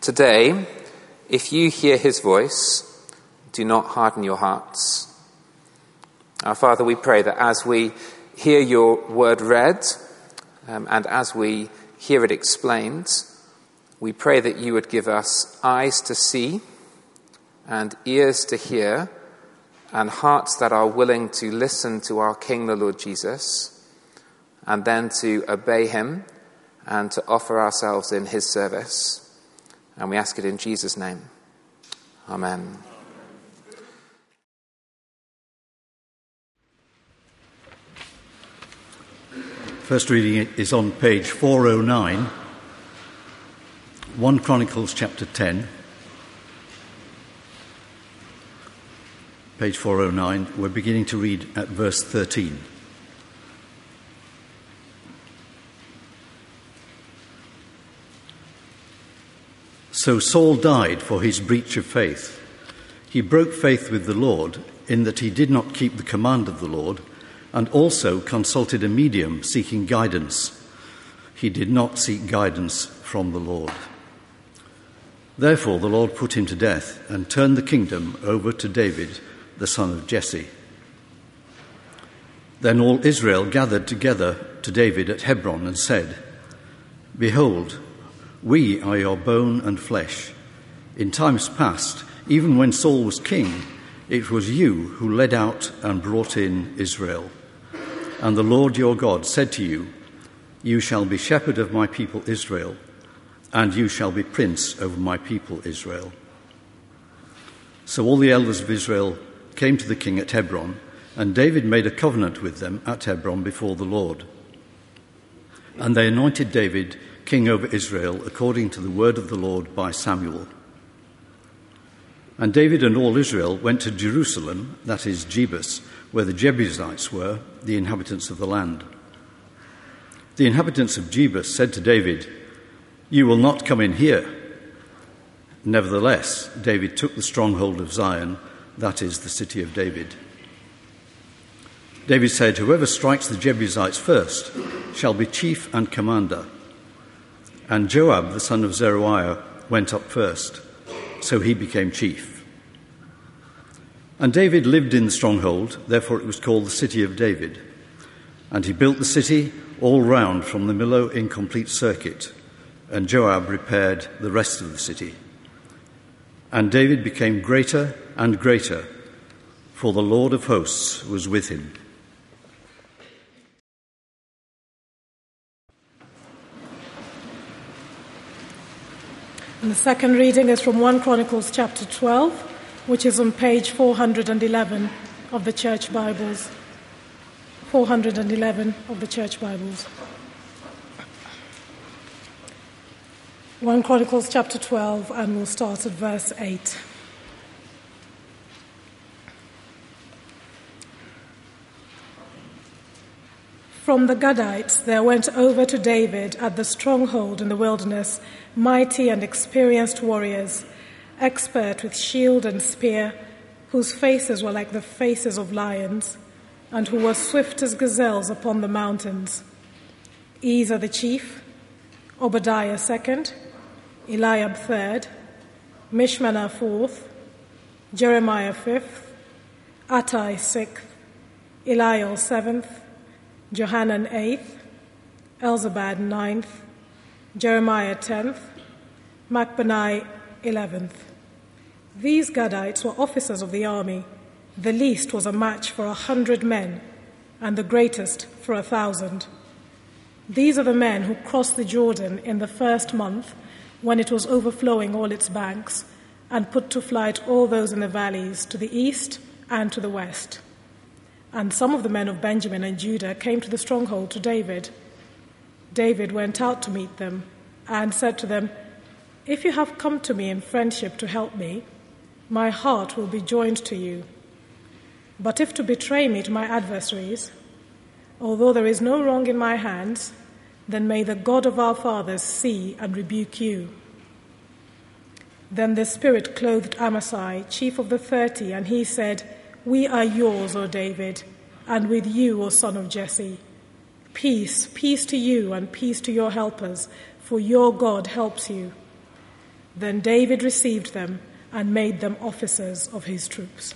Today, if you hear his voice, do not harden your hearts. Our Father, we pray that as we hear your word read, and as we hear it explained, we pray that you would give us eyes to see and ears to hear and hearts that are willing to listen to our King, the Lord Jesus, and then to obey him and to offer ourselves in his service. And we ask it in Jesus' name. Amen. First reading is on page 409, 1 Chronicles chapter 10. Page 409, we're beginning to read at verse 13. So Saul died for his breach of faith. He broke faith with the Lord in that he did not keep the command of the Lord, and also consulted a medium seeking guidance. He did not seek guidance from the Lord. Therefore the Lord put him to death and turned the kingdom over to David, the son of Jesse. Then all Israel gathered together to David at Hebron and said, "Behold, we are your bone and flesh. In times past, even when Saul was king, it was you who led out and brought in Israel. And the Lord your God said to you, 'You shall be shepherd of my people Israel, and you shall be prince over my people Israel.' So all the elders of Israel came to the king at Hebron, and David made a covenant with them at Hebron before the Lord. And they anointed David king over Israel according to the word of the Lord by Samuel. And David and all Israel went to Jerusalem, that is Jebus, where the Jebusites were, the inhabitants of the land. The inhabitants of Jebus said to David, 'You will not come in here.' Nevertheless, David took the stronghold of Zion, that is the city of David. David said, 'Whoever strikes the Jebusites first shall be chief and commander.' And Joab, the son of Zeruiah, went up first, so he became chief. And David lived in the stronghold, therefore it was called the city of David. And he built the city all round from the Millo in complete circuit, and Joab repaired the rest of the city. And David became greater and greater, for the Lord of hosts was with him." And the second reading is from 1 Chronicles chapter 12, which is on page 411 of the Church Bibles. 411 of the Church Bibles. 1 Chronicles chapter 12, and we'll start at verse 8. From the Gadites there went over to David at the stronghold in the wilderness mighty and experienced warriors, expert with shield and spear, whose faces were like the faces of lions, and who were swift as gazelles upon the mountains. Ezer the chief, Obadiah second, Eliab third, Mishmannah fourth, Jeremiah fifth, Attai sixth, Eliel seventh, Johanan eighth, Elzabad ninth, Jeremiah 10th, Machbanai 11th. These Gadites were officers of the army. The least was a match for 100 men, and the greatest for 1,000. These are the men who crossed the Jordan in the first month, when it was overflowing all its banks, and put to flight all those in the valleys to the east and to the west. And some of the men of Benjamin and Judah came to the stronghold to David. David went out to meet them and said to them, "If you have come to me in friendship to help me, my heart will be joined to you. But if to betray me to my adversaries, although there is no wrong in my hands, then may the God of our fathers see and rebuke you." Then the Spirit clothed Amasai, chief of the 30, and he said, "We are yours, O David, and with you, O son of Jesse. Peace, peace to you and peace to your helpers, for your God helps you." Then David received them and made them officers of his troops.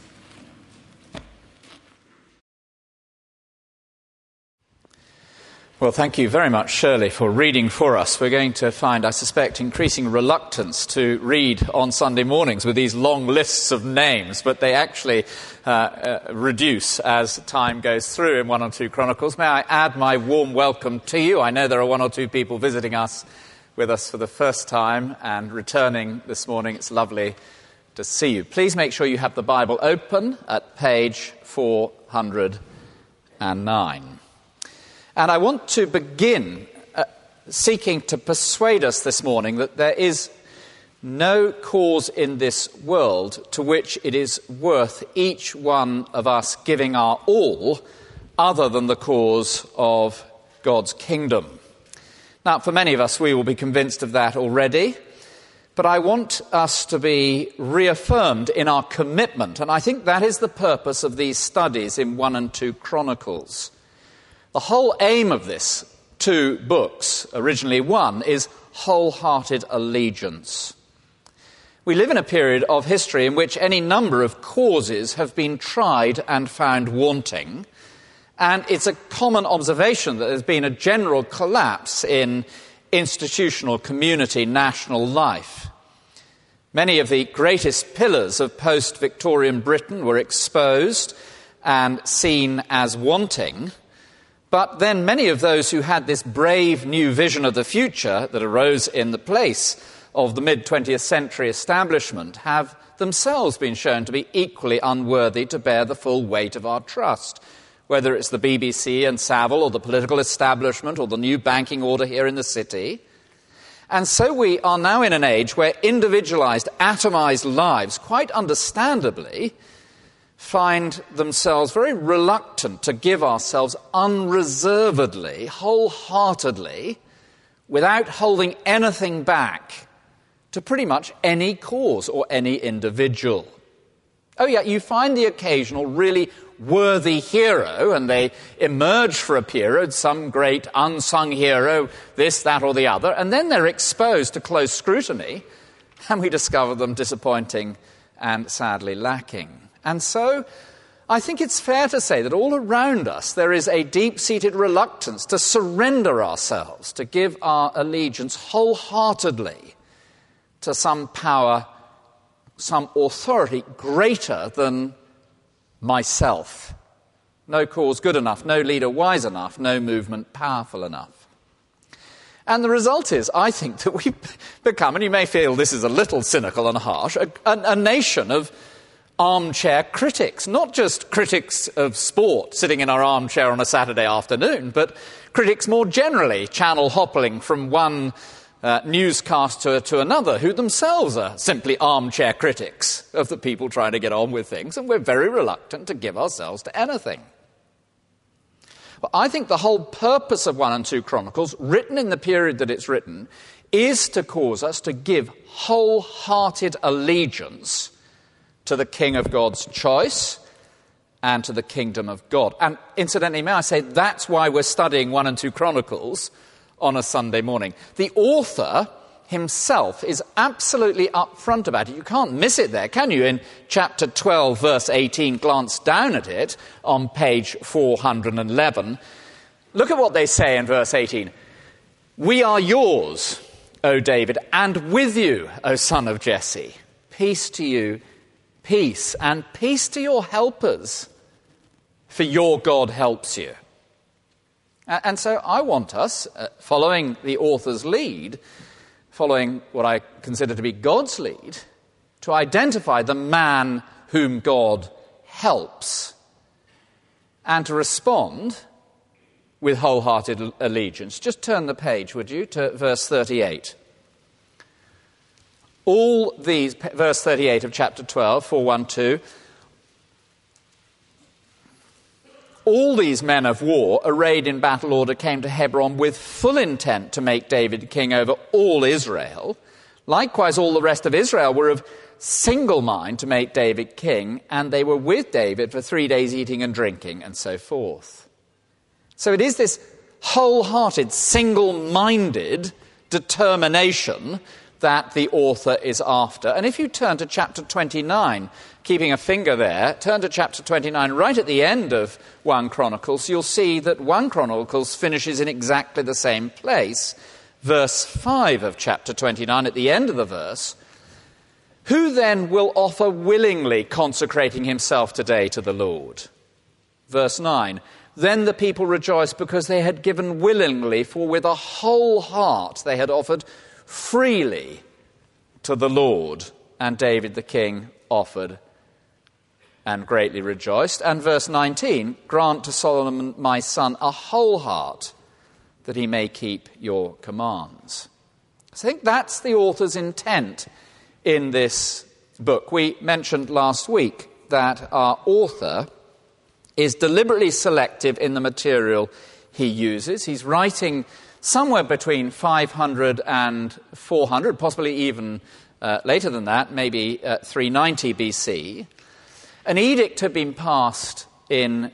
Well, thank you very much, Shirley, for reading for us. We're going to find, I suspect, increasing reluctance to read on Sunday mornings with these long lists of names, but they actually reduce as time goes through in 1 or 2 Chronicles. May I add my warm welcome to you. I know there are 1 or 2 people visiting us with us for the first time and returning this morning. It's lovely to see you. Please make sure you have the Bible open at page 409. And I want to begin seeking to persuade us this morning that there is no cause in this world to which it is worth each one of us giving our all other than the cause of God's kingdom. Now, for many of us, we will be convinced of that already, but I want us to be reaffirmed in our commitment, and I think that is the purpose of these studies in 1 and 2 Chronicles. The whole aim of this 2 books, originally 1, is wholehearted allegiance. We live in a period of history in which any number of causes have been tried and found wanting, and it's a common observation that there's been a general collapse in institutional, community, national life. Many of the greatest pillars of post-Victorian Britain were exposed and seen as wanting. But then many of those who had this brave new vision of the future that arose in the place of the mid-20th century establishment have themselves been shown to be equally unworthy to bear the full weight of our trust, whether it's the BBC and Savile or the political establishment or the new banking order here in the city. And so we are now in an age where individualized, atomized lives, quite understandably, find themselves very reluctant to give ourselves unreservedly, wholeheartedly, without holding anything back, to pretty much any cause or any individual. Oh yeah, you find the occasional really worthy hero, and they emerge for a period, some great unsung hero, this, that, or the other, and then they're exposed to close scrutiny, and we discover them disappointing and sadly lacking. And so I think it's fair to say that all around us there is a deep-seated reluctance to surrender ourselves, to give our allegiance wholeheartedly to some power, some authority greater than myself. No cause good enough, no leader wise enough, no movement powerful enough. And the result is, I think, that we've become, and you may feel this is a little cynical and harsh, a nation of armchair critics, not just critics of sport sitting in our armchair on a Saturday afternoon, but critics more generally, channel hopping from one newscaster to another, who themselves are simply armchair critics of the people trying to get on with things, and we're very reluctant to give ourselves to anything. But I think the whole purpose of 1 and 2 Chronicles, written in the period that it's written, is to cause us to give wholehearted allegiance to the King of God's choice and to the kingdom of God. And incidentally, may I say, that's why we're studying 1 and 2 Chronicles on a Sunday morning. The author himself is absolutely upfront about it. You can't miss it there, can you? In chapter 12, verse 18, glance down at it on page 411. Look at what they say in verse 18. "We are yours, O David, and with you, O son of Jesse. Peace to you, peace, and peace to your helpers, for your God helps you." And so I want us, following the author's lead, following what I consider to be God's lead, to identify the man whom God helps and to respond with wholehearted allegiance. Just turn the page, would you, to verse 38. All these, verse 38 of chapter 12, 412, all these men of war, arrayed in battle order, came to Hebron with full intent to make David king over all Israel. Likewise, all the rest of Israel were of single mind to make David king, and they were with David for 3 days eating and drinking, and so forth. So it is this wholehearted, single-minded determination that the author is after. And if you turn to chapter 29, keeping a finger there, turn to chapter 29, right at the end of 1 Chronicles, you'll see that 1 Chronicles finishes in exactly the same place. Verse 5 of chapter 29, at the end of the verse, "Who then will offer willingly, consecrating himself today to the Lord?" Verse 9, "Then the people rejoiced because they had given willingly, for with a whole heart they had offered freely to the Lord. And David the king offered and greatly rejoiced." And verse 19, "Grant to Solomon my son a whole heart, that he may keep your commands." So I think that's the author's intent in this book. We mentioned last week that our author is deliberately selective in the material he uses. He's writing somewhere between 500 and 400, possibly even later than that, maybe 390 BC. An edict had been passed in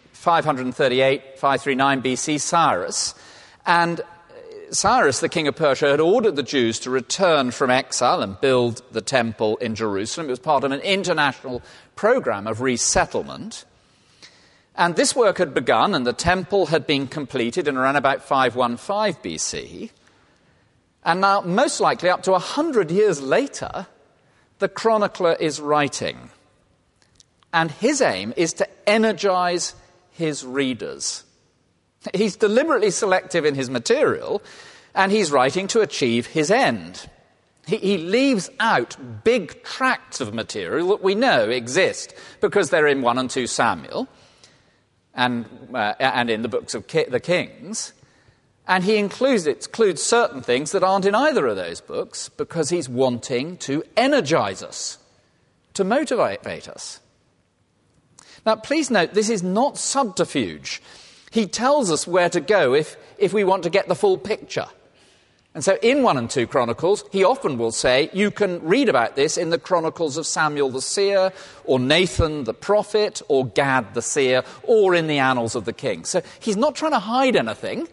538, 539 BC, Cyrus, and Cyrus, the king of Persia, had ordered the Jews to return from exile and build the temple in Jerusalem. It was part of an international program of resettlement. And this work had begun, and the temple had been completed in around about 515 BC. And now, most likely, up to 100 years later, the chronicler is writing. And his aim is to energize his readers. He's deliberately selective in his material, and he's writing to achieve his end. He leaves out big tracts of material that we know exist because they're in 1 and 2 Samuel and in the books of the Kings. And he includes certain things that aren't in either of those books because he's wanting to energize us, to motivate us. Now, please note, this is not subterfuge. He tells us where to go if we want to get the full picture. And so in 1 and 2 Chronicles, he often will say, you can read about this in the Chronicles of Samuel the seer, or Nathan the prophet, or Gad the seer, or in the Annals of the King. So he's not trying to hide anything.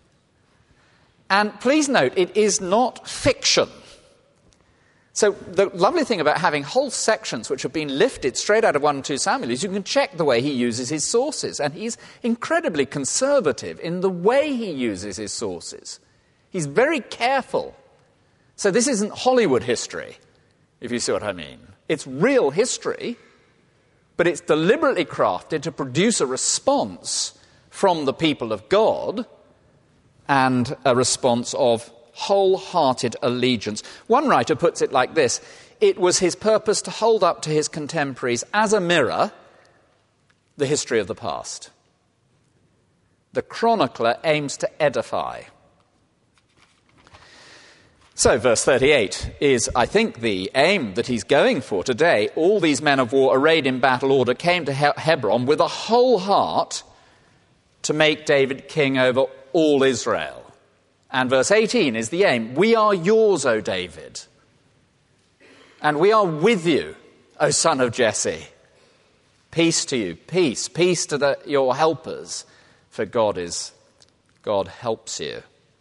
And please note, it is not fiction. So the lovely thing about having whole sections which have been lifted straight out of 1 and 2 Samuel is you can check the way he uses his sources. And he's incredibly conservative in the way he uses his sources. He's very careful. So this isn't Hollywood history, if you see what I mean. It's real history, but it's deliberately crafted to produce a response from the people of God and a response of wholehearted allegiance. One writer puts it like this: it was his purpose to hold up to his contemporaries as a mirror the history of the past. The chronicler aims to edify. So verse 38 is, I think, the aim that he's going for today. All these men of war arrayed in battle order came to Hebron with a whole heart to make David king over all Israel. And verse 18 is the aim. We are yours, O David, and we are with you, O son of Jesse. Peace to you, peace to your helpers, for God helps you.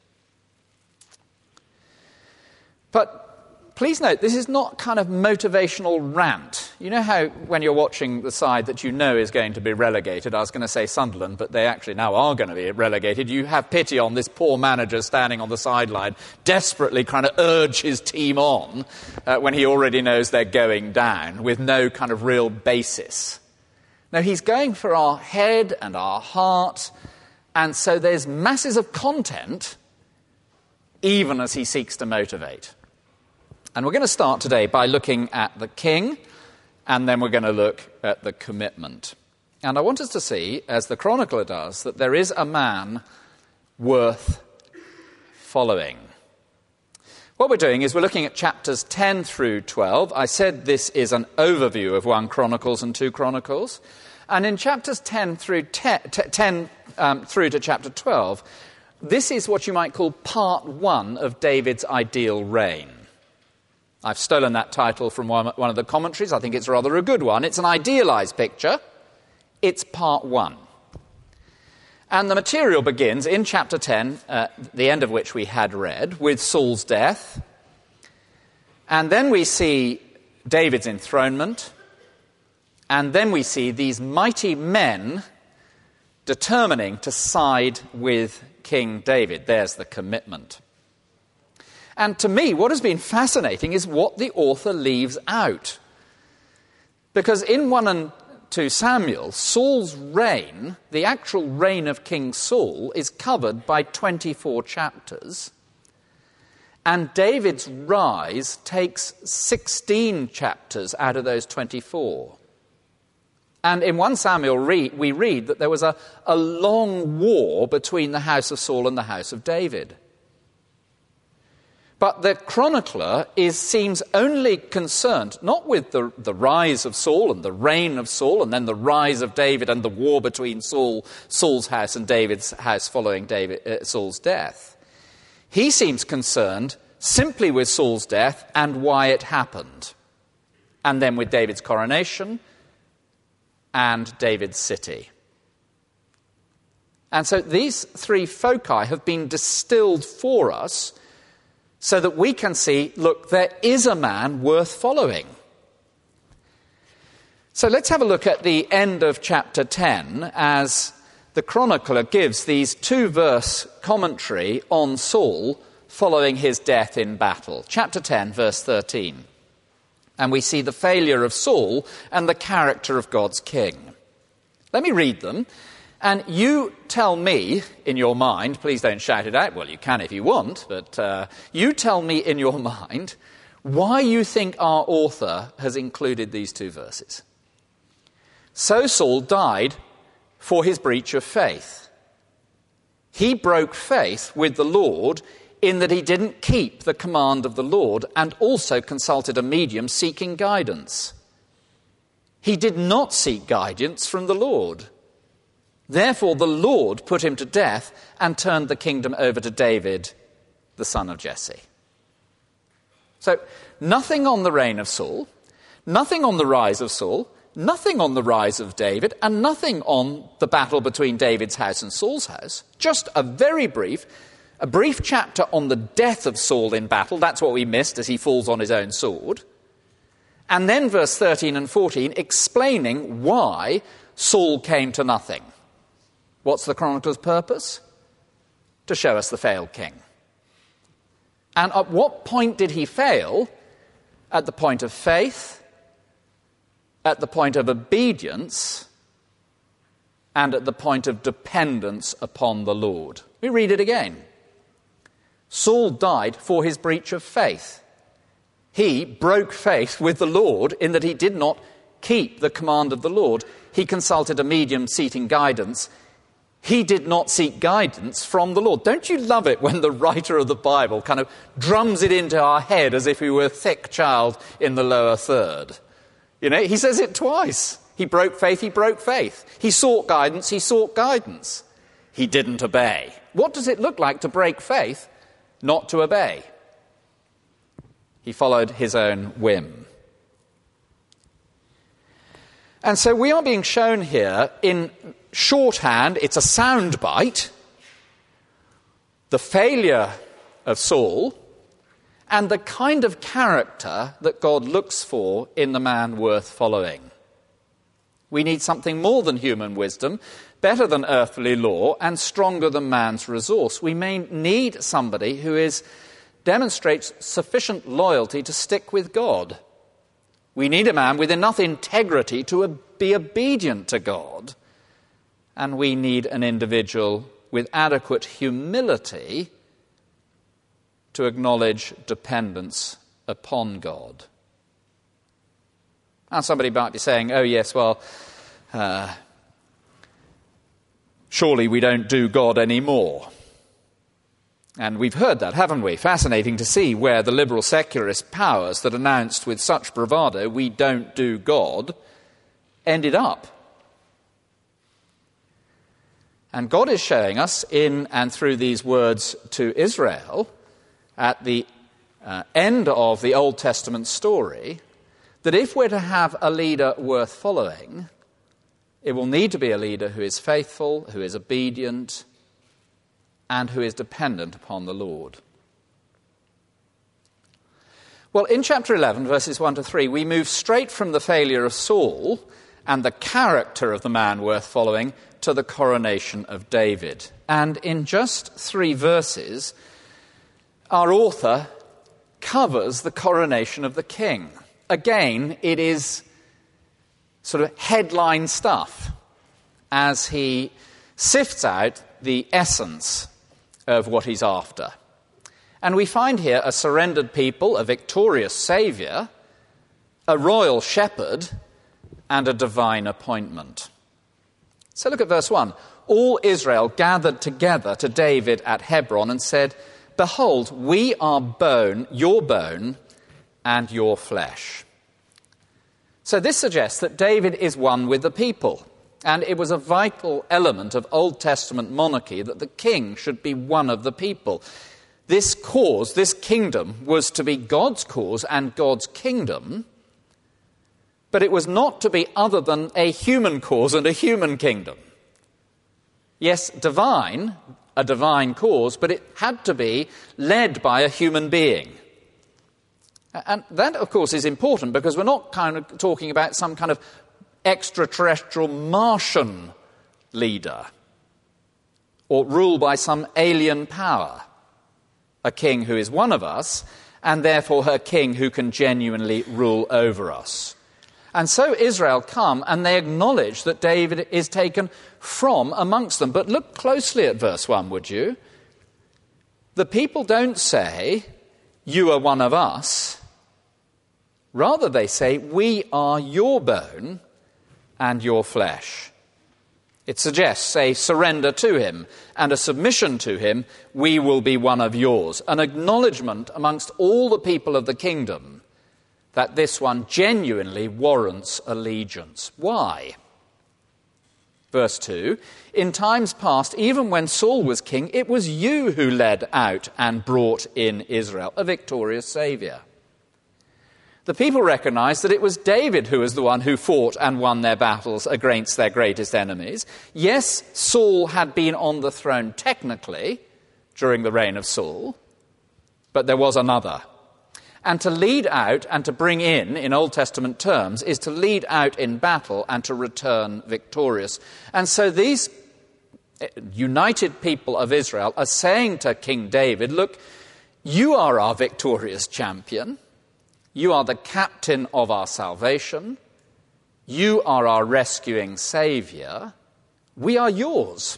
But please note, this is not kind of motivational rant. You know how when you're watching the side that you know is going to be relegated, I was going to say Sunderland, but they actually now are going to be relegated, you have pity on this poor manager standing on the sideline, desperately trying to urge his team on when he already knows they're going down, with no kind of real basis. No, he's going for our head and our heart, and so there's masses of content, even as he seeks to motivate. And we're going to start today by looking at the king, and then we're going to look at the commitment. And I want us to see, as the chronicler does, that there is a man worth following. What we're doing is we're looking at chapters 10 through 12. I said this is an overview of 1 Chronicles and 2 Chronicles. And in chapters 10 through through to chapter 12, this is what you might call part 1 of David's ideal reign. I've stolen that title from one of the commentaries. I think it's rather a good one. It's an idealized picture. It's part 1. And the material begins in chapter 10, the end of which we had read, with Saul's death. And then we see David's enthronement, and then we see these mighty men determining to side with King David. There's the commitment. And to me, what has been fascinating is what the author leaves out. Because in 1 and 2 Samuel, Saul's reign, the actual reign of King Saul, is covered by 24 chapters. And David's rise takes 16 chapters out of those 24. And in 1 Samuel, we read that there was a long war between the house of Saul and the house of David. But the chronicler seems only concerned not with the rise of Saul and the reign of Saul and then the rise of David and the war between Saul's house and David's house following Saul's death. He seems concerned simply with Saul's death and why it happened, and then with David's coronation and David's city. And so these three foci have been distilled for us so that we can see, look, there is a man worth following. So let's have a look at the end of chapter 10 as the chronicler gives these 2-verse commentary on Saul following his death in battle. Chapter 10, verse 13. And we see the failure of Saul and the character of God's king. Let me read them. And you tell me in your mind, please don't shout it out, well, you can if you want, but you tell me in your mind why you think our author has included these 2 verses. So Saul died for his breach of faith. He broke faith with the Lord in that he didn't keep the command of the Lord and also consulted a medium seeking guidance. He did not seek guidance from the Lord. Therefore, the Lord put him to death and turned the kingdom over to David, the son of Jesse. So, nothing on the reign of Saul, nothing on the rise of Saul, nothing on the rise of David, and nothing on the battle between David's house and Saul's house. Just a brief chapter on the death of Saul in battle. That's what we missed as he falls on his own sword. And then verse 13 and 14 explaining why Saul came to nothing. What's the chronicler's purpose? To show us the failed king. And at what point did he fail? At the point of faith, at the point of obedience, and at the point of dependence upon the Lord. We read it again. Saul died for his breach of faith. He broke faith with the Lord in that he did not keep the command of the Lord. He consulted a medium seeking guidance. He did not seek guidance from the Lord. Don't you love it when the writer of the Bible kind of drums it into our head as if we were a thick child in the lower third? You know, he says it twice. He broke faith, he broke faith. He sought guidance, he sought guidance. He didn't obey. What does it look like to break faith, not to obey? He followed his own whim. And so we are being shown here in shorthand, it's a soundbite, the failure of Saul and the kind of character that God looks for in the man worth following. We need something more than human wisdom, better than earthly law, and stronger than man's resource. We may need somebody who demonstrates sufficient loyalty to stick with God. We need a man with enough integrity to be obedient to God. And we need an individual with adequate humility to acknowledge dependence upon God. Now somebody might be saying, oh yes, well, surely we don't do God anymore. And we've heard that, haven't we? Fascinating to see where the liberal secularist powers that announced with such bravado, we don't do God, ended up. And God is showing us in and through these words to Israel at the end of the Old Testament story that if we're to have a leader worth following, it will need to be a leader who is faithful, who is obedient, and who is dependent upon the Lord. Well, in chapter 11, verses 1 to 3, we move straight from the failure of Saul and the character of the man worth following to the coronation of David. And in just 3 verses, our author covers the coronation of the king. Again, it is sort of headline stuff as he sifts out the essence of what he's after. And we find here a surrendered people, a victorious saviour, a royal shepherd, and a divine appointment. So look at verse 1. All Israel gathered together to David at Hebron and said, "Behold, we are bone, and your flesh." So this suggests that David is one with the people, and it was a vital element of Old Testament monarchy that the king should be one of the people. This cause, this kingdom, was to be God's cause and God's kingdom, but it was not to be other than a human cause and a human kingdom. Yes, a divine cause, but it had to be led by a human being. And that, of course, is important because we're not kind of talking about some kind of extraterrestrial Martian leader or ruled by some alien power. A king who is one of us, and therefore a king who can genuinely rule over us. And so Israel come, and they acknowledge that David is taken from amongst them. But look closely at verse 1, would you? The people don't say, "You are one of us." Rather, they say, "We are your bone and your flesh." It suggests a surrender to him and a submission to him. "We will be one of yours." An acknowledgement amongst all the people of the kingdom that this one genuinely warrants allegiance. Why? Verse 2, "In times past, even when Saul was king, it was you who led out and brought in Israel, a victorious saviour." The people recognized that it was David who was the one who fought and won their battles against their greatest enemies. Yes, Saul had been on the throne technically during the reign of Saul, but there was another. And to lead out and to bring in Old Testament terms, is to lead out in battle and to return victorious. And so these united people of Israel are saying to King David, "Look, you are our victorious champion. You are the captain of our salvation. You are our rescuing saviour. We are yours.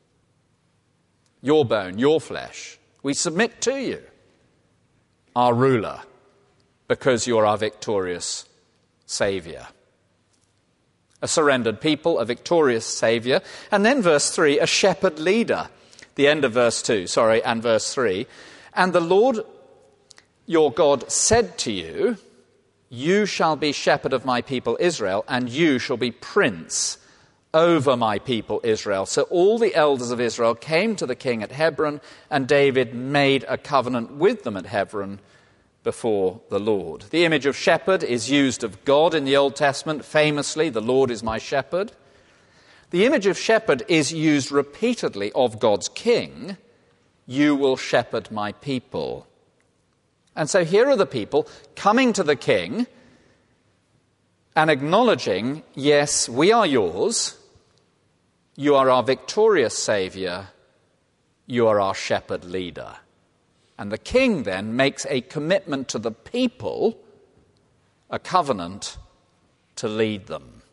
Your bone, your flesh. We submit to you, our ruler, because you're our victorious saviour." A surrendered people, a victorious saviour. And then verse 3, a shepherd leader. The end of verse 2, and verse 3. "And the Lord your God said to you, you shall be shepherd of my people Israel, and you shall be prince over my people Israel." So all the elders of Israel came to the king at Hebron, and David made a covenant with them at Hebron before the Lord. The image of shepherd is used of God in the Old Testament. Famously, "The Lord is my shepherd." The image of shepherd is used repeatedly of God's king. "You will shepherd my people." And so here are the people coming to the king and acknowledging, "Yes, we are yours. You are our victorious saviour. You are our shepherd leader." And the king then makes a commitment to the people, a covenant to lead them.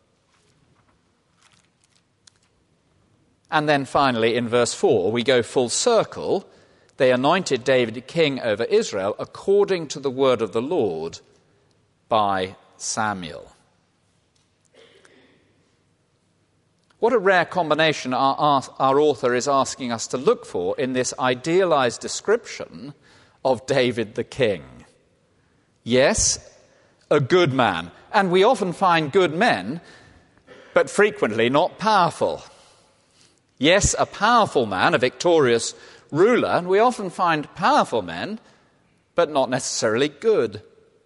And then finally in verse 4, we go full circle. "They anointed David king over Israel according to the word of the Lord by Samuel." What a rare combination our author is asking us to look for in this idealized description of David the king. Yes, a good man. And we often find good men, but frequently not powerful. Yes, a powerful man, a victorious ruler, and we often find powerful men, but not necessarily good.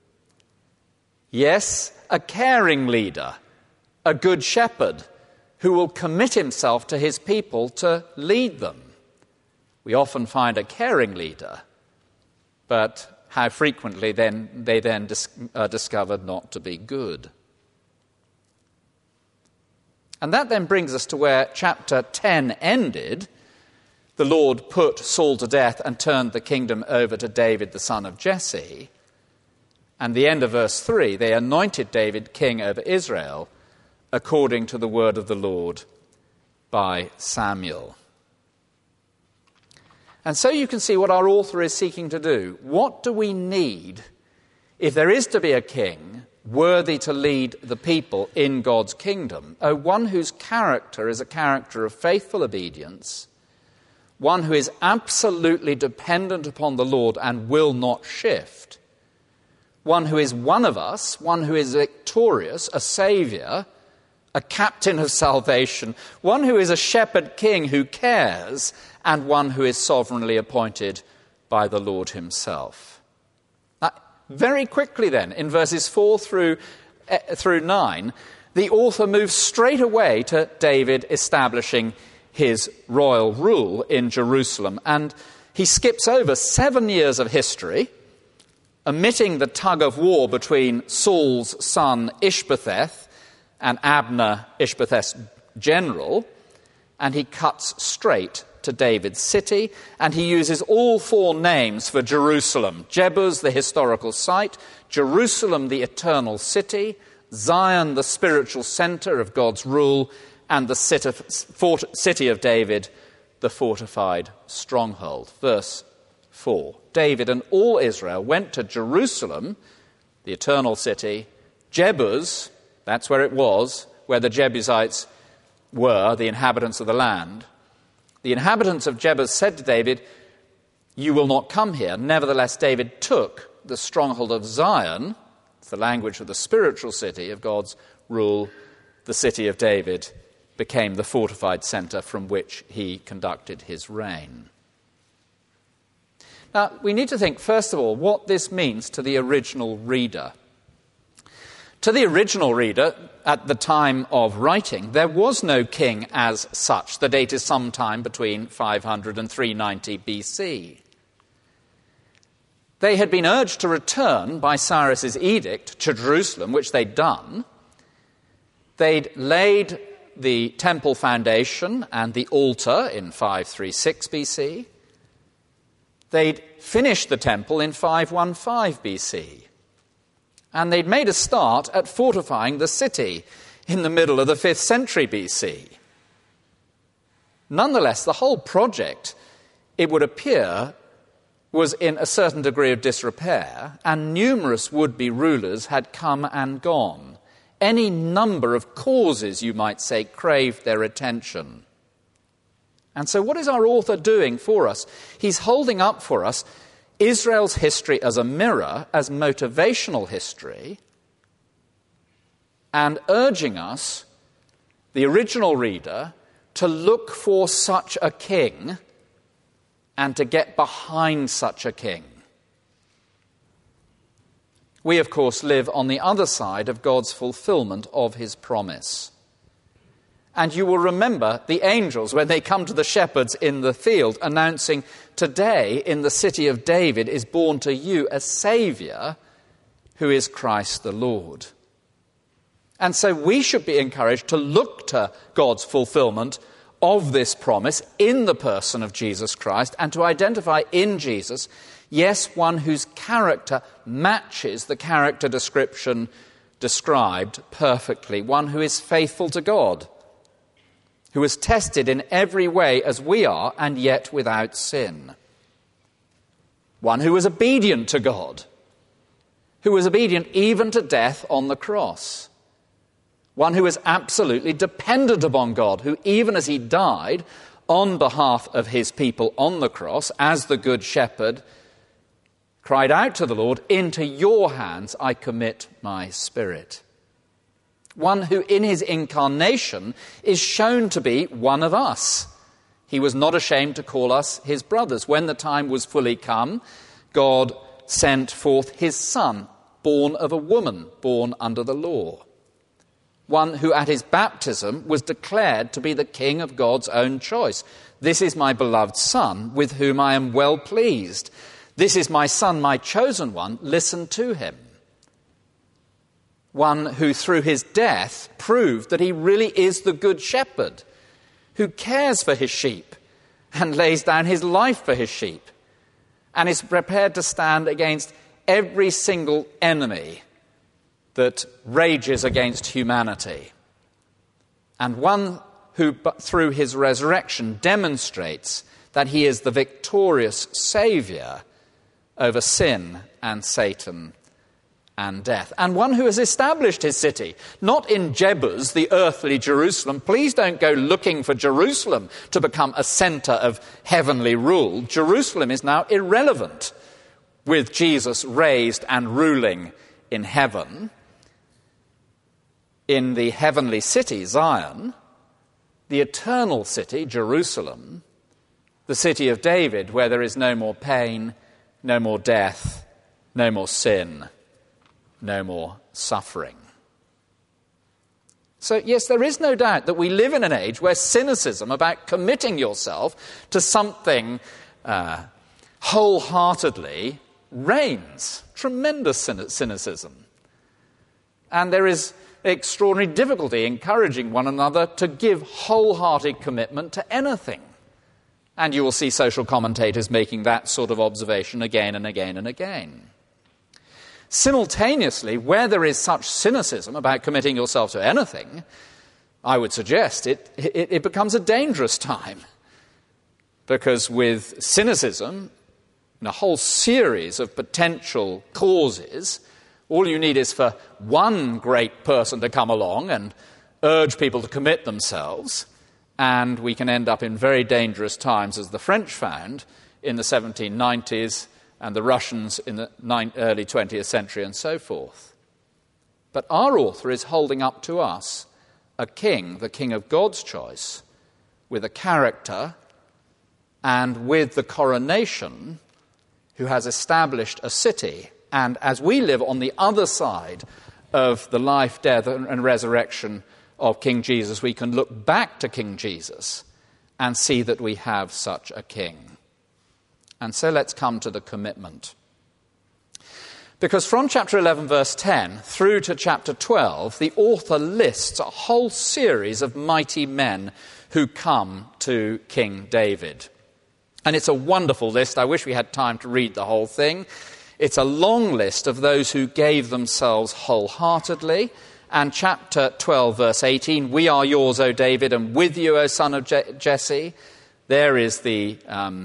Yes, a caring leader, a good shepherd who will commit himself to his people to lead them. We often find a caring leader, but how frequently they then are discovered not to be good. And that then brings us to where chapter 10 ended. The Lord put Saul to death and turned the kingdom over to David, the son of Jesse. And the end of verse 3, they anointed David king over Israel according to the word of the Lord by Samuel. And so you can see what our author is seeking to do. What do we need if there is to be a king worthy to lead the people in God's kingdom? One whose character is a character of faithful obedience, one who is absolutely dependent upon the Lord and will not shift, one who is one of us, one who is victorious, a saviour, a captain of salvation, one who is a shepherd king who cares, and one who is sovereignly appointed by the Lord himself. Very quickly then, in verses 4 through 9, the author moves straight away to David establishing his royal rule in Jerusalem. And he skips over 7 years of history, omitting the tug of war between Saul's son Ishbosheth and Abner, Ishbosheth's general, and he cuts straight to David's city, and he uses all 4 names for Jerusalem: Jebus, the historical site; Jerusalem, the eternal city; Zion, the spiritual center of God's rule; and the city of David, the fortified stronghold. Verse 4, David and all Israel went to Jerusalem, the eternal city; Jebus, that's where it was, where the Jebusites were, the inhabitants of the land. The inhabitants of Jebus said to David, "You will not come here." Nevertheless, David took the stronghold of Zion, it's the language of the spiritual city of God's rule. The city of David became the fortified center from which he conducted his reign. Now, we need to think, first of all, what this means to the original reader. To the original reader, at the time of writing, there was no king as such. The date is sometime between 500 and 390 BC. They had been urged to return by Cyrus's edict to Jerusalem, which they'd done. They'd laid the temple foundation and the altar in 536 BC. They'd finished the temple in 515 BC. And they'd made a start at fortifying the city in the middle of the 5th century BC. Nonetheless, the whole project, it would appear, was in a certain degree of disrepair, and numerous would-be rulers had come and gone. Any number of causes, you might say, craved their attention. And so what is our author doing for us? He's holding up for us Israel's history as a mirror, as motivational history, and urging us, the original reader, to look for such a king and to get behind such a king. We, of course, live on the other side of God's fulfillment of his promise. And you will remember the angels when they come to the shepherds in the field announcing, "Today in the city of David is born to you a Saviour who is Christ the Lord." And so we should be encouraged to look to God's fulfillment of this promise in the person of Jesus Christ and to identify in Jesus, yes, one whose character matches the character description described perfectly, one who is faithful to God, who was tested in every way as we are, and yet without sin. One who was obedient to God, who was obedient even to death on the cross. One who was absolutely dependent upon God, who even as he died on behalf of his people on the cross, as the Good Shepherd, cried out to the Lord, "Into your hands I commit my spirit." One who in his incarnation is shown to be one of us. He was not ashamed to call us his brothers. When the time was fully come, God sent forth his Son, born of a woman, born under the law. One who at his baptism was declared to be the King of God's own choice. "This is my beloved Son, with whom I am well pleased." This is my son, my chosen one, listen to him. One who through his death proved that he really is the good shepherd, who cares for his sheep and lays down his life for his sheep, and is prepared to stand against every single enemy that rages against humanity. And one who, through his resurrection, demonstrates that he is the victorious Saviour over sin and Satan and death. And one who has established his city, not in Jebus, the earthly Jerusalem. Please don't go looking for Jerusalem to become a centre of heavenly rule. Jerusalem is now irrelevant with Jesus raised and ruling in heaven. In the heavenly city, Zion, the eternal city, Jerusalem, the city of David, where there is no more pain, no more death, no more sin, no more suffering. So, yes, there is no doubt that we live in an age where cynicism about committing yourself to something wholeheartedly reigns. Tremendous cynicism. And there is extraordinary difficulty encouraging one another to give wholehearted commitment to anything. And you will see social commentators making that sort of observation again and again and again. Simultaneously, where there is such cynicism about committing yourself to anything, I would suggest it becomes a dangerous time. Because with cynicism, in a whole series of potential causes, all you need is for one great person to come along and urge people to commit themselves, and we can end up in very dangerous times, as the French found in the 1790s and the Russians in the early 20th century and so forth. But our author is holding up to us a king, the king of God's choice, with a character and with the coronation, who has established a city. And as we live on the other side of the life, death, and resurrection of King Jesus, we can look back to King Jesus and see that we have such a king. And so let's come to the commitment. Because from chapter 11, verse 10, through to chapter 12, the author lists a whole series of mighty men who come to King David. And it's a wonderful list. I wish we had time to read the whole thing. It's a long list of those who gave themselves wholeheartedly. And chapter 12, verse 18, "We are yours, O David, and with you, O son of Jesse." There is the,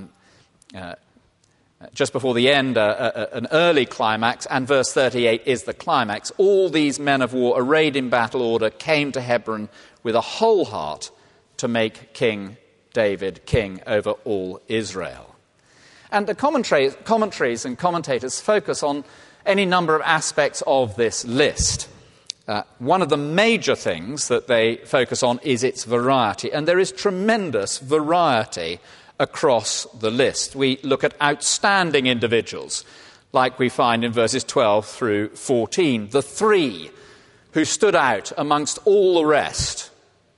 just before the end, an early climax. And verse 38 is the climax. All these men of war, arrayed in battle order, came to Hebron with a whole heart to make King David king over all Israel. And the commentaries and commentators focus on any number of aspects of this list. One of the major things that they focus on is its variety, and there is tremendous variety across the list. We look at outstanding individuals, like we find in verses 12 through 14, the three who stood out amongst all the rest.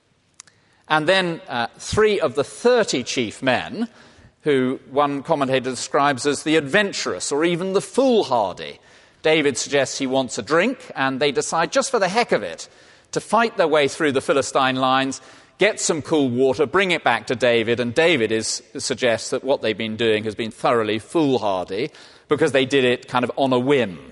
And then 3 of the 30 chief men, who one commentator describes as the adventurous or even the foolhardy. David suggests he wants a drink, and they decide, just for the heck of it, to fight their way through the Philistine lines, get some cool water, bring it back to David, and David suggests that what they've been doing has been thoroughly foolhardy because they did it kind of on a whim.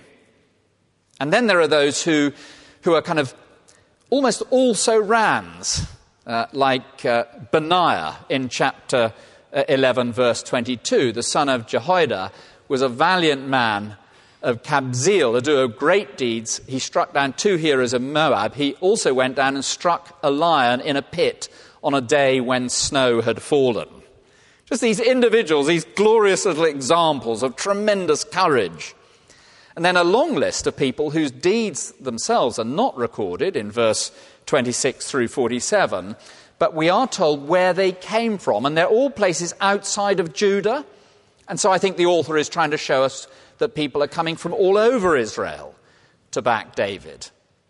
And then there are those who are kind of almost also-rans, like Benaiah in chapter 11, verse 22. The son of Jehoiada was a valiant man of Kabzeel, a doer of great deeds. He struck down 2 heroes of Moab. He also went down and struck a lion in a pit on a day when snow had fallen. Just these individuals, these glorious little examples of tremendous courage. And then a long list of people whose deeds themselves are not recorded in verse 26 through 47, but we are told where they came from. And they're all places outside of Judah. And so I think the author is trying to show us that people are coming from all over Israel to back David.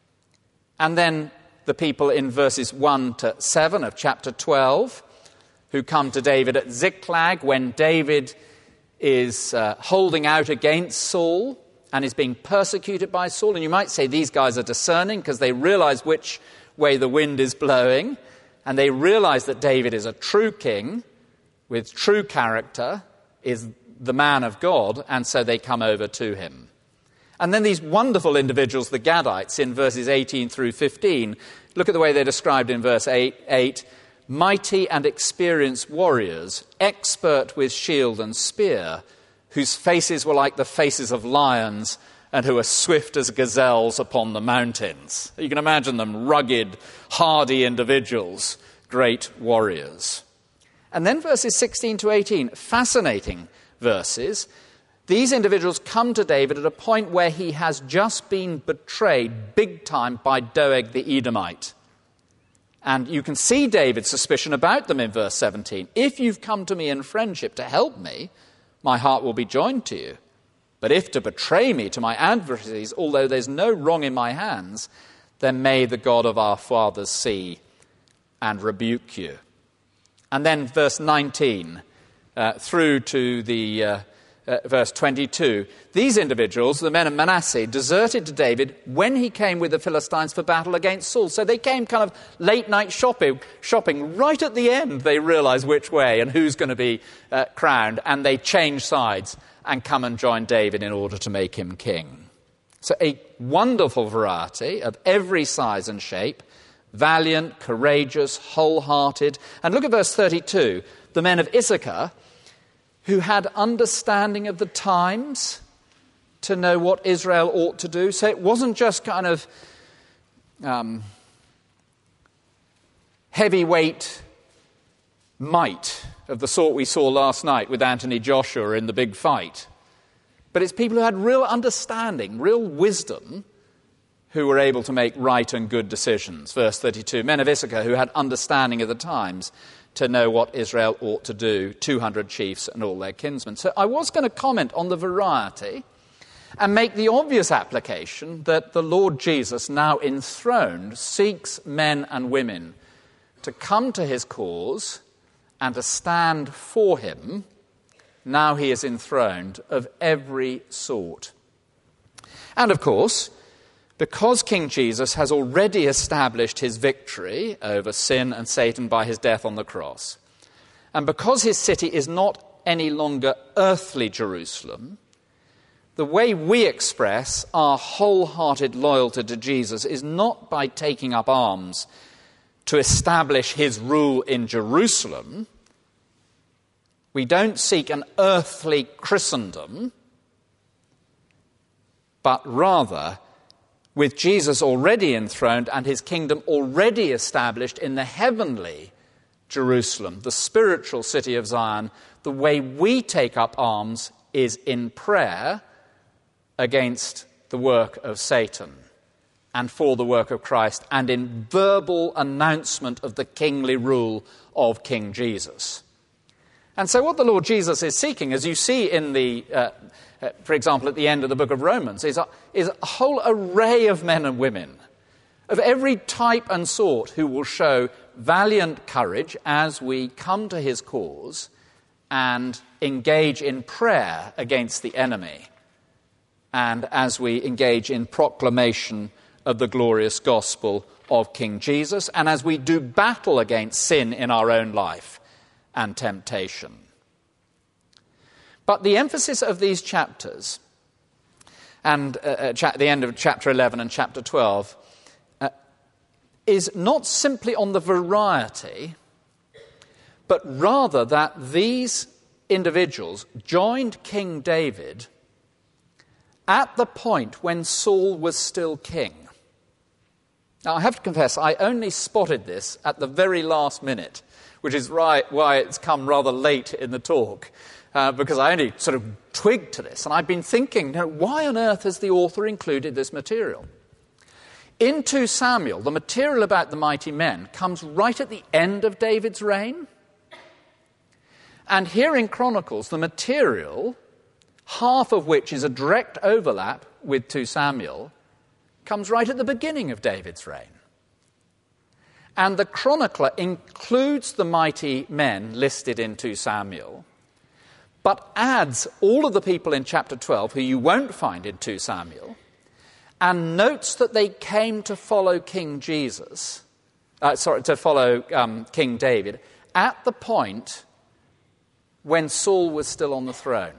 And then the people in verses 1 to 7 of chapter 12 who come to David at Ziklag when David is holding out against Saul and is being persecuted by Saul. And you might say these guys are discerning because they realize which way the wind is blowing, and they realize that David is a true king with true character, is the man of God, and so they come over to him. And then these wonderful individuals, the Gadites, in verses 18 through 15, look at the way they're described in verse 8, mighty and experienced warriors, expert with shield and spear, whose faces were like the faces of lions and who are swift as gazelles upon the mountains. You can imagine them, rugged, hardy individuals, great warriors. And then verses 16 to 18, fascinating verses. These individuals come to David at a point where he has just been betrayed big time by Doeg the Edomite. And you can see David's suspicion about them in verse 17. If you've come to me in friendship to help me, my heart will be joined to you. But if to betray me to my adversaries, although there's no wrong in my hands, then may the God of our fathers see and rebuke you. And then verse 19 through to the verse 22, these individuals, the men of Manasseh, deserted to David when he came with the Philistines for battle against Saul. So they came kind of late night shopping. Right at the end, they realize which way and who's going to be crowned, and they change sides and come and join David in order to make him king. So a wonderful variety of every size and shape, valiant, courageous, wholehearted. And look at verse 32, the men of Issachar, who had understanding of the times to know what Israel ought to do. So it wasn't just kind of heavyweight might of the sort we saw last night with Anthony Joshua in the big fight. But it's people who had real understanding, real wisdom, who were able to make right and good decisions. Verse 32, men of Issachar who had understanding of the times to know what Israel ought to do, 200 chiefs and all their kinsmen. So I was going to comment on the variety and make the obvious application that the Lord Jesus, now enthroned, seeks men and women to come to his cause and to stand for him, now he is enthroned, of every sort. And of course, because King Jesus has already established his victory over sin and Satan by his death on the cross, and because his city is not any longer earthly Jerusalem, the way we express our wholehearted loyalty to Jesus is not by taking up arms to establish his rule in Jerusalem. We don't seek an earthly Christendom, but rather, with Jesus already enthroned and his kingdom already established in the heavenly Jerusalem, the spiritual city of Zion, the way we take up arms is in prayer against the work of Satan and for the work of Christ, and in verbal announcement of the kingly rule of King Jesus. And so what the Lord Jesus is seeking, as you see in the for example, at the end of the book of Romans, is a whole array of men and women of every type and sort who will show valiant courage as we come to his cause and engage in prayer against the enemy, and as we engage in proclamation of the glorious gospel of King Jesus, and as we do battle against sin in our own life and temptation. But the emphasis of these chapters, and the end of chapter 11 and chapter 12, is not simply on the variety, but rather that these individuals joined King David at the point when Saul was still king. Now, I have to confess, I only spotted this at the very last minute, which is why it's come rather late in the talk. Because I only sort of twigged to this, and I've been thinking, why on earth has the author included this material? In 2 Samuel, the material about the mighty men comes right at the end of David's reign. And here in Chronicles, the material, half of which is a direct overlap with 2 Samuel, comes right at the beginning of David's reign. And the chronicler includes the mighty men listed in 2 Samuel, but adds all of the people in chapter 12 who you won't find in 2 Samuel, and notes that they came to follow King David at the point when Saul was still on the throne.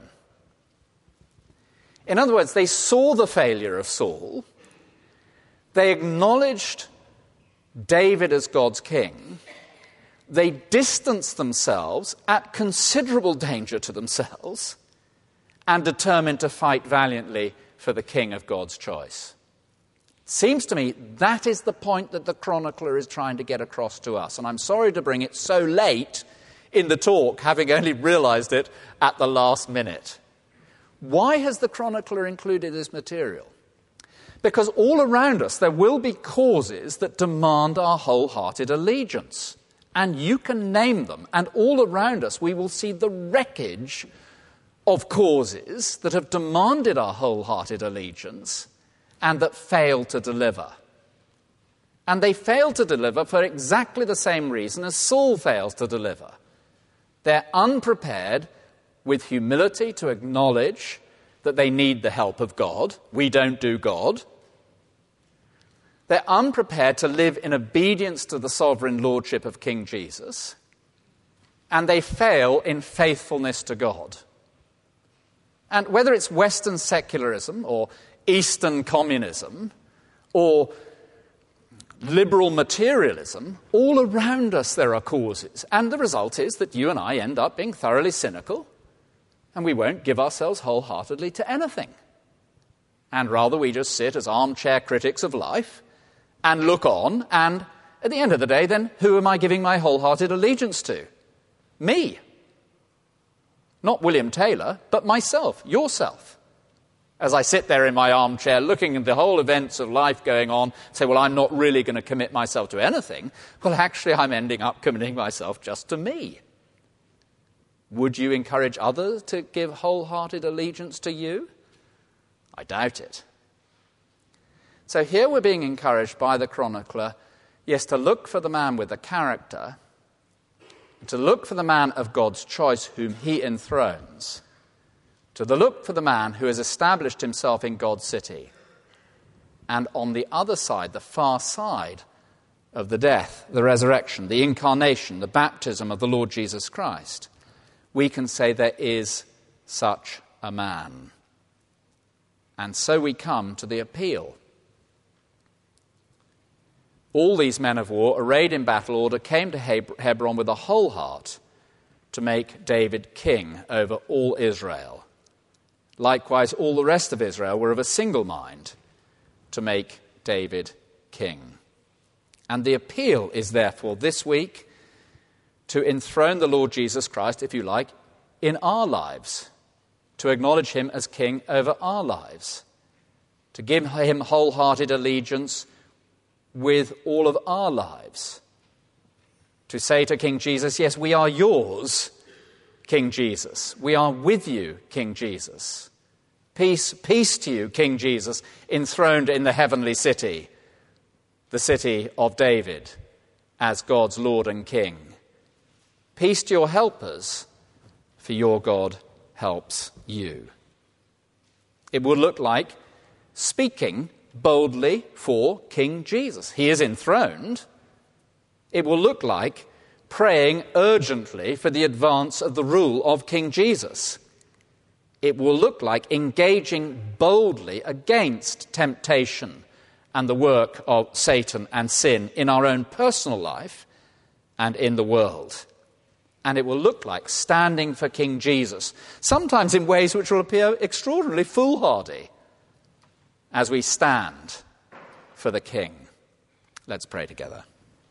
In other words, they saw the failure of Saul, they acknowledged David as God's king, they distanced themselves at considerable danger to themselves and determined to fight valiantly for the king of God's choice. Seems to me that is the point that the chronicler is trying to get across to us. And I'm sorry to bring it so late in the talk, having only realized it at the last minute. Why has the chronicler included this material? Because all around us there will be causes that demand our wholehearted allegiance. And you can name them. And all around us we will see the wreckage of causes that have demanded our wholehearted allegiance and that fail to deliver. And they fail to deliver for exactly the same reason as Saul fails to deliver. They're unprepared with humility to acknowledge that they need the help of God. We don't do God. They're unprepared to live in obedience to the sovereign lordship of King Jesus. And they fail in faithfulness to God. And whether it's Western secularism or Eastern communism or liberal materialism, all around us there are causes. And the result is that you and I end up being thoroughly cynical and we won't give ourselves wholeheartedly to anything. And rather we just sit as armchair critics of life and look on, and at the end of the day, then, who am I giving my wholehearted allegiance to? Me. Not William Taylor, but myself, yourself. As I sit there in my armchair looking at the whole events of life going on, say, well, I'm not really going to commit myself to anything. Well, actually, I'm ending up committing myself just to me. Would you encourage others to give wholehearted allegiance to you? I doubt it. So here we're being encouraged by the chronicler, yes, to look for the man with the character, to look for the man of God's choice whom he enthrones, to look for the man who has established himself in God's city, and on the other side, the far side of the death, the resurrection, the incarnation, the baptism of the Lord Jesus Christ, we can say there is such a man. And so we come to the appeal. All these men of war, arrayed in battle order, came to Hebron with a whole heart to make David king over all Israel. Likewise, all the rest of Israel were of a single mind to make David king. And the appeal is therefore this week to enthrone the Lord Jesus Christ, if you like, in our lives, to acknowledge him as king over our lives, to give him wholehearted allegiance with all of our lives, to say to King Jesus, yes, we are yours, King Jesus. We are with you, King Jesus. Peace, peace to you, King Jesus, enthroned in the heavenly city, the city of David, as God's Lord and King. Peace to your helpers, for your God helps you. It would look like speaking boldly for King Jesus. He is enthroned. It will look like praying urgently for the advance of the rule of King Jesus. It will look like engaging boldly against temptation and the work of Satan and sin in our own personal life and in the world. And it will look like standing for King Jesus, sometimes in ways which will appear extraordinarily foolhardy, as we stand for the King. Let's pray together.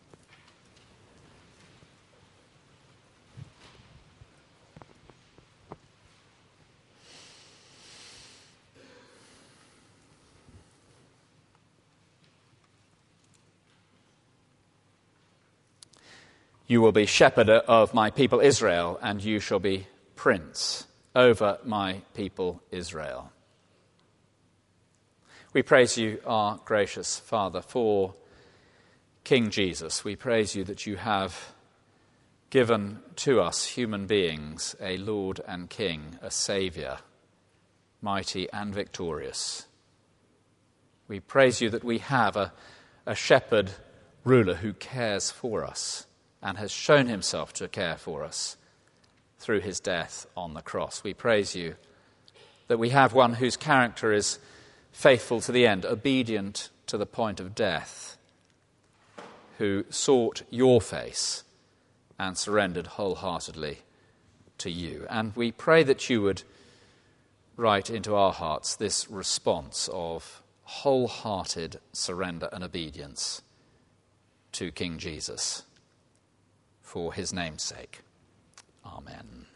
You will be shepherd of my people Israel, and you shall be prince over my people Israel. We praise you, our gracious Father, for King Jesus. We praise you that you have given to us, human beings, a Lord and King, a Saviour, mighty and victorious. We praise you that we have a shepherd ruler who cares for us and has shown himself to care for us through his death on the cross. We praise you that we have one whose character is faithful to the end, obedient to the point of death, who sought your face and surrendered wholeheartedly to you. And we pray that you would write into our hearts this response of wholehearted surrender and obedience to King Jesus for his name's sake. Amen.